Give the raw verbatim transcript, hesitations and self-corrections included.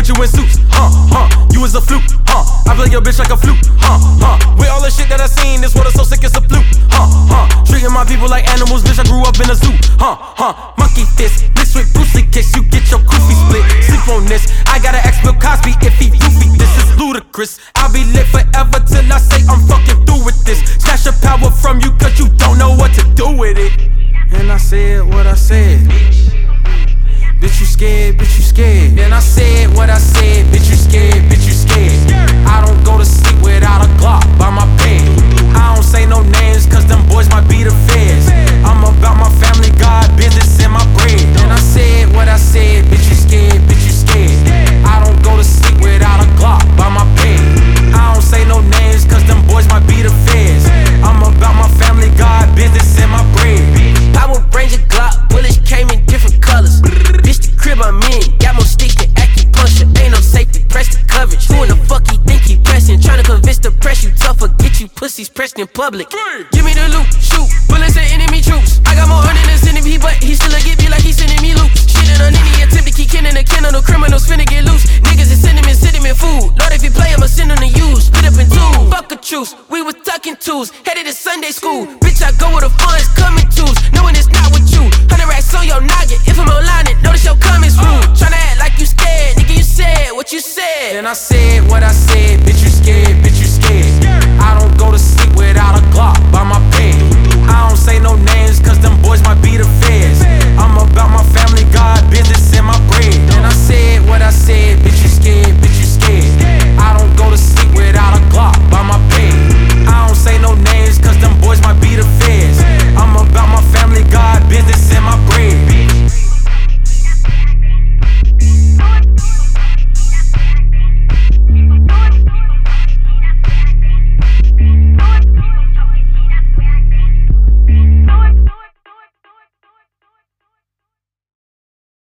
put you in suits, huh, huh. You was a fluke, huh. I play your bitch like a flute, huh, huh. With all the shit that I seen, this water so sick it's a fluke, huh, huh. Treating my people like animals, bitch, I grew up in a zoo, huh, huh. Monkey fist, mixed with Bruce Lee kicks, you get your goofy split. Sleep on this, I gotta ask Bill Cosby if he goofy. This is ludicrous. I'll be lit forever till I say I'm fucking through with this. Snatch your power from you cause you don't know what to do with it. And I said what I said. Bitch, you scared, bitch, you scared. Then I said what I said, bitch, you scared, bitch, you scared. I don't go to sleep without a Glock by my bed. I don't say no names, cause them boys might be the feds. I'm about my family, God, business, and my bread. Then I said what I said, bitch, you scared, bitch, you scared. I don't go to sleep without a Glock by my bed. I don't say no names, cause them boys might be the feds. I'm about my family, God, business, and my bread. Power Ranger Glock, bullets came in different colors. Bitch, the crib I'm in, got more sticks than acupuncture. Ain't no safety, press the coverage. Who in the fuck he think he pressing? Tryna convince the press you tougher, get you pussies pressed in public. Give me the loot, shoot, bullets and enemy troops. I got more honey than sending me, but he still a get me like he sending me loot. Shit in on any attempt to keep killing the kin on the criminals finna get loose. Niggas is sending me, sending me food. Lord, if you play, I'ma send them to you. Split up in two, fuck a truce. We was tucking twos, headed to Sunday school. Bitch, I go where the funds coming twos, knowing it's not with you. Hundred racks on your noggin, if I'm online, it notice your comments rude. Tryna act like you scared, nigga, you said what you said. Then I said what I said, bitch, you scared.